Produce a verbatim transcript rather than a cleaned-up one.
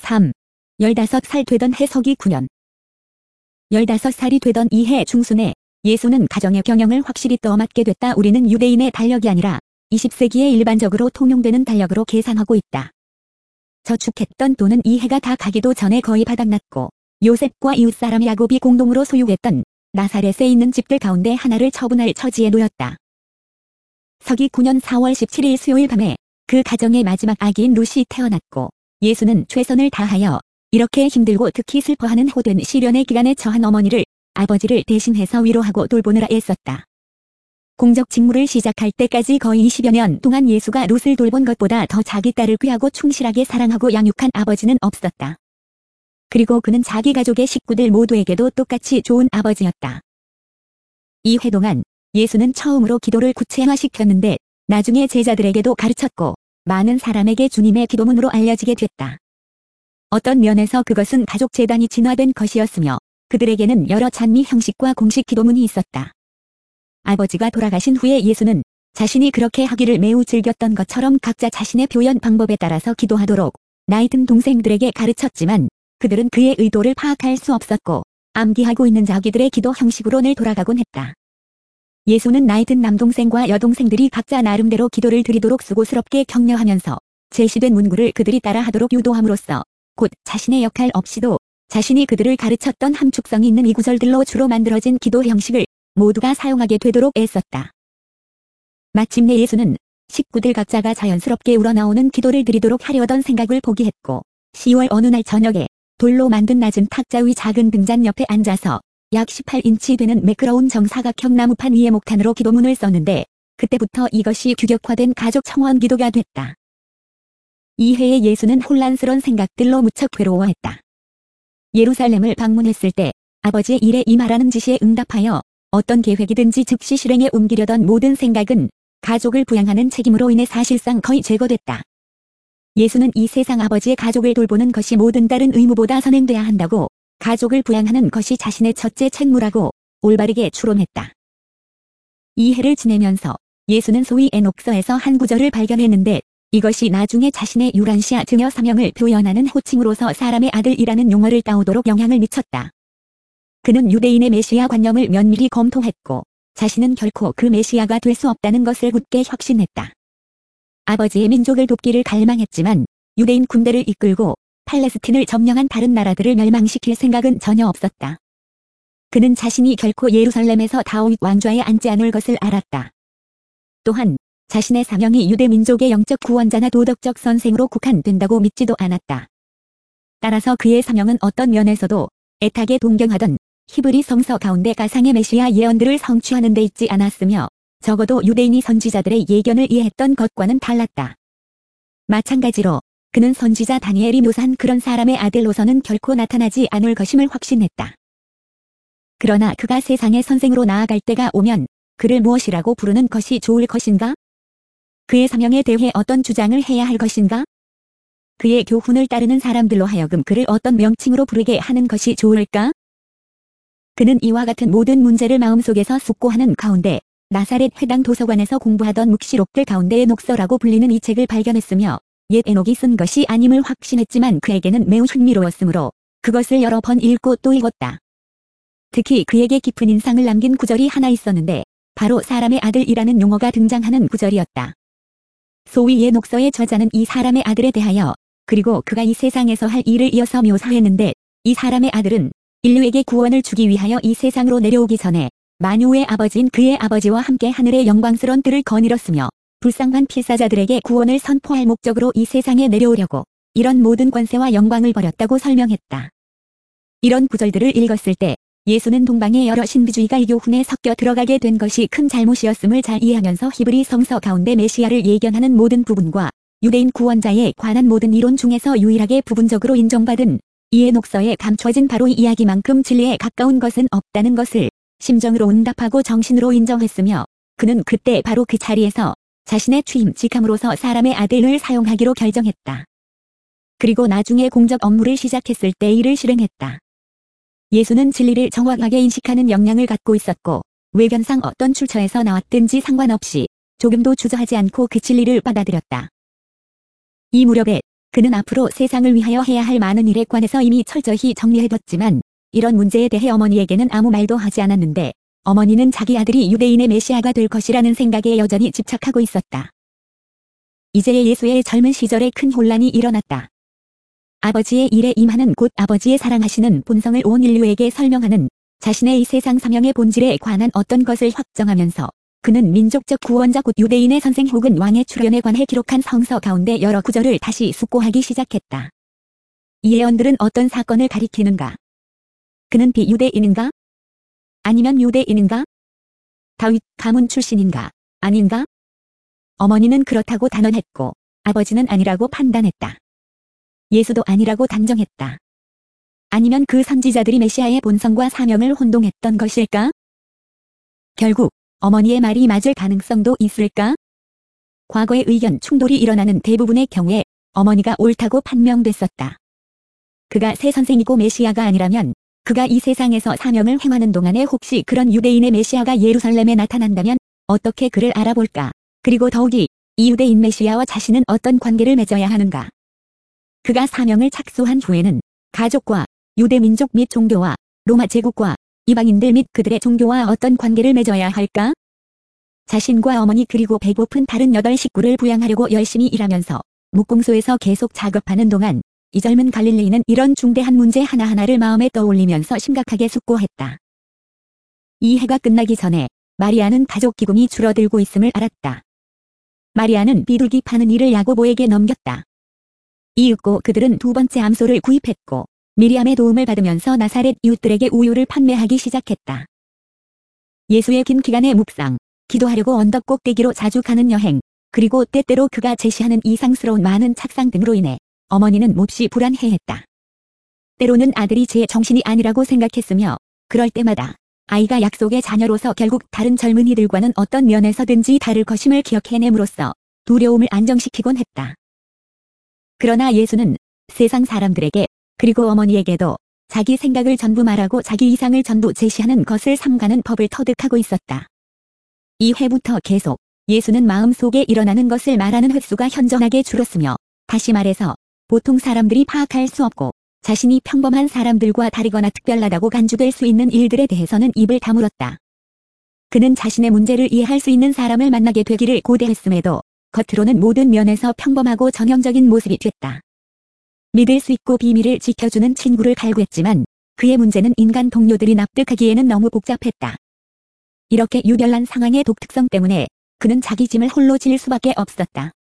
삼. 열다섯 살 되던 해 서기 구 년. 열다섯 살이 되던 이 해 중순에 예수는 가정의 경영을 확실히 떠맡게 됐다. 우리는 유대인의 달력이 아니라 이십 세기에 일반적으로 통용되는 달력으로 계산하고 있다. 저축했던 돈은 이 해가 다 가기도 전에 거의 바닥났고 요셉과 이웃사람 야곱이 공동으로 소유했던 나사렛에 있는 집들 가운데 하나를 처분할 처지에 놓였다. 서기 구 년 사월 십칠일 수요일 밤에 그 가정의 마지막 아기인 룻이 태어났고 예수는 최선을 다하여 이렇게 힘들고 특히 슬퍼하는 호된 시련의 기간에 처한 어머니를 아버지를 대신해서 위로하고 돌보느라 애썼다. 공적 직무를 시작할 때까지 거의 이십여 년 동안 예수가 룻을 돌본 것보다 더 자기 딸을 귀하고 충실하게 사랑하고 양육한 아버지는 없었다. 그리고 그는 자기 가족의 식구들 모두에게도 똑같이 좋은 아버지였다. 이 해 동안 예수는 처음으로 기도를 구체화시켰는데 나중에 제자들에게도 가르쳤고 많은 사람에게 주님의 기도문으로 알려지게 됐다. 어떤 면에서 그것은 가족 재단이 진화된 것이었으며 그들에게는 여러 찬미 형식과 공식 기도문이 있었다. 아버지가 돌아가신 후에 예수는 자신이 그렇게 하기를 매우 즐겼던 것처럼 각자 자신의 표현 방법에 따라서 기도하도록 나이 든 동생들에게 가르쳤지만 그들은 그의 의도를 파악할 수 없었고 암기하고 있는 자기들의 기도 형식으로 늘 돌아가곤 했다. 예수는 나이 든 남동생과 여동생들이 각자 나름대로 기도를 드리도록 수고스럽게 격려하면서 제시된 문구를 그들이 따라하도록 유도함으로써 곧 자신의 역할 없이도 자신이 그들을 가르쳤던 함축성이 있는 이 구절들로 주로 만들어진 기도 형식을 모두가 사용하게 되도록 애썼다. 마침내 예수는 식구들 각자가 자연스럽게 우러나오는 기도를 드리도록 하려던 생각을 포기했고 시월 어느 날 저녁에 돌로 만든 낮은 탁자 위 작은 등잔 옆에 앉아서 약 십팔 인치 되는 매끄러운 정사각형 나무판 위에 목탄으로 기도문을 썼는데 그때부터 이것이 규격화된 가족 청원 기도가 됐다. 이 해에 예수는 혼란스러운 생각들로 무척 괴로워했다. 예루살렘을 방문했을 때 아버지의 일에 임하라는 지시에 응답하여 어떤 계획이든지 즉시 실행에 옮기려던 모든 생각은 가족을 부양하는 책임으로 인해 사실상 거의 제거됐다. 예수는 이 세상 아버지의 가족을 돌보는 것이 모든 다른 의무보다 선행돼야 한다고 가족을 부양하는 것이 자신의 첫째 책무라고 올바르게 추론했다. 이 해를 지내면서 예수는 소위 에녹서에서 한 구절을 발견했는데 이것이 나중에 자신의 유란시아 증여 사명을 표현하는 호칭으로서 사람의 아들이라는 용어를 따오도록 영향을 미쳤다. 그는 유대인의 메시아 관념을 면밀히 검토했고 자신은 결코 그 메시아가 될 수 없다는 것을 굳게 확신했다. 아버지의 민족을 돕기를 갈망했지만 유대인 군대를 이끌고 팔레스틴을 점령한 다른 나라들을 멸망시킬 생각은 전혀 없었다. 그는 자신이 결코 예루살렘에서 다윗 왕좌에 앉지 않을 것을 알았다. 또한 자신의 사명이 유대 민족의 영적 구원자나 도덕적 선생으로 국한된다고 믿지도 않았다. 따라서 그의 사명은 어떤 면에서도 애타게 동경하던 히브리 성서 가운데 가상의 메시아 예언들을 성취하는 데 있지 않았으며 적어도 유대인이 선지자들의 예견을 이해했던 것과는 달랐다. 마찬가지로 그는 선지자 다니엘이 묘사한 그런 사람의 아들로서는 결코 나타나지 않을 것임을 확신했다. 그러나 그가 세상의 선생으로 나아갈 때가 오면 그를 무엇이라고 부르는 것이 좋을 것인가? 그의 사명에 대해 어떤 주장을 해야 할 것인가? 그의 교훈을 따르는 사람들로 하여금 그를 어떤 명칭으로 부르게 하는 것이 좋을까? 그는 이와 같은 모든 문제를 마음속에서 숙고하는 가운데 나사렛 회당 도서관에서 공부하던 묵시록들 가운데의 녹서라고 불리는 이 책을 발견했으며 옛 에녹이 쓴 것이 아님을 확신했지만 그에게는 매우 흥미로웠으므로 그것을 여러 번 읽고 또 읽었다. 특히 그에게 깊은 인상을 남긴 구절이 하나 있었는데 바로 사람의 아들이라는 용어가 등장하는 구절이었다. 소위 옛 녹서의 저자는 이 사람의 아들에 대하여 그리고 그가 이 세상에서 할 일을 이어서 묘사했는데 이 사람의 아들은 인류에게 구원을 주기 위하여 이 세상으로 내려오기 전에 만유의 아버지인 그의 아버지와 함께 하늘의 영광스러운 뜰을 거닐었으며 불쌍한 필사자들에게 구원을 선포할 목적으로 이 세상에 내려오려고 이런 모든 권세와 영광을 버렸다고 설명했다. 이런 구절들을 읽었을 때 예수는 동방의 여러 신비주의가 이 교훈에 섞여 들어가게 된 것이 큰 잘못이었음을 잘 이해하면서 히브리 성서 가운데 메시아를 예견하는 모든 부분과 유대인 구원자에 관한 모든 이론 중에서 유일하게 부분적으로 인정받은 이해 녹서에 감춰진 바로 이 이야기만큼 진리에 가까운 것은 없다는 것을 심정으로 응답하고 정신으로 인정했으며 그는 그때 바로 그 자리에서 자신의 취임직함으로서 사람의 아들을 사용하기로 결정했다. 그리고 나중에 공적 업무를 시작했을 때 이를 실행했다. 예수는 진리를 정확하게 인식하는 역량을 갖고 있었고 외견상 어떤 출처에서 나왔든지 상관없이 조금도 주저하지 않고 그 진리를 받아들였다. 이 무렵에 그는 앞으로 세상을 위하여 해야 할 많은 일에 관해서 이미 철저히 정리해뒀지만 이런 문제에 대해 어머니에게는 아무 말도 하지 않았는데 어머니는 자기 아들이 유대인의 메시아가 될 것이라는 생각에 여전히 집착하고 있었다. 이제 예수의 젊은 시절에 큰 혼란이 일어났다. 아버지의 일에 임하는 곧 아버지의 사랑하시는 본성을 온 인류에게 설명하는 자신의 이 세상 사명의 본질에 관한 어떤 것을 확정하면서 그는 민족적 구원자 곧 유대인의 선생 혹은 왕의 출현에 관해 기록한 성서 가운데 여러 구절을 다시 숙고하기 시작했다. 이 예언들은 어떤 사건을 가리키는가? 그는 비유대인인가? 아니면 유대인인가? 다윗 가문 출신인가? 아닌가? 어머니는 그렇다고 단언했고 아버지는 아니라고 판단했다. 예수도 아니라고 단정했다. 아니면 그 선지자들이 메시아의 본성과 사명을 혼동했던 것일까? 결국 어머니의 말이 맞을 가능성도 있을까? 과거의 의견 충돌이 일어나는 대부분의 경우에 어머니가 옳다고 판명됐었다. 그가 새 선생이고 메시아가 아니라면 그가 이 세상에서 사명을 행하는 동안에 혹시 그런 유대인의 메시아가 예루살렘에 나타난다면 어떻게 그를 알아볼까? 그리고 더욱이 이 유대인 메시아와 자신은 어떤 관계를 맺어야 하는가? 그가 사명을 착수한 후에는 가족과 유대 민족 및 종교와 로마 제국과 이방인들 및 그들의 종교와 어떤 관계를 맺어야 할까? 자신과 어머니 그리고 배고픈 다른 여덟 식구를 부양하려고 열심히 일하면서 묵공소에서 계속 작업하는 동안 이 젊은 갈릴레인은 이런 중대한 문제 하나하나를 마음에 떠올리면서 심각하게 숙고했다. 이 해가 끝나기 전에 마리아는 가족 기금이 줄어들고 있음을 알았다. 마리아는 비둘기 파는 일을 야고보에게 넘겼다. 이윽고 그들은 두 번째 암소를 구입했고 미리암의 도움을 받으면서 나사렛 이웃들에게 우유를 판매하기 시작했다. 예수의 긴 기간의 묵상, 기도하려고 언덕 꼭대기로 자주 가는 여행, 그리고 때때로 그가 제시하는 이상스러운 많은 착상 등으로 인해 어머니는 몹시 불안해했다. 때로는 아들이 제 정신이 아니라고 생각했으며 그럴 때마다 아이가 약속의 자녀로서 결국 다른 젊은이들과는 어떤 면에서든지 다를 것임을 기억해냄으로써 두려움을 안정시키곤 했다. 그러나 예수는 세상 사람들에게 그리고 어머니에게도 자기 생각을 전부 말하고 자기 이상을 전부 제시하는 것을 삼가는 법을 터득하고 있었다. 이 회부터 계속 예수는 마음속에 일어나는 것을 말하는 횟수가 현저하게 줄었으며 다시 말해서 보통 사람들이 파악할 수 없고 자신이 평범한 사람들과 다르거나 특별하다고 간주될 수 있는 일들에 대해서는 입을 다물었다. 그는 자신의 문제를 이해할 수 있는 사람을 만나게 되기를 고대했음에도 겉으로는 모든 면에서 평범하고 전형적인 모습이 됐다. 믿을 수 있고 비밀을 지켜주는 친구를 갈구했지만 그의 문제는 인간 동료들이 납득하기에는 너무 복잡했다. 이렇게 유별난 상황의 독특성 때문에 그는 자기 짐을 홀로 질 수밖에 없었다.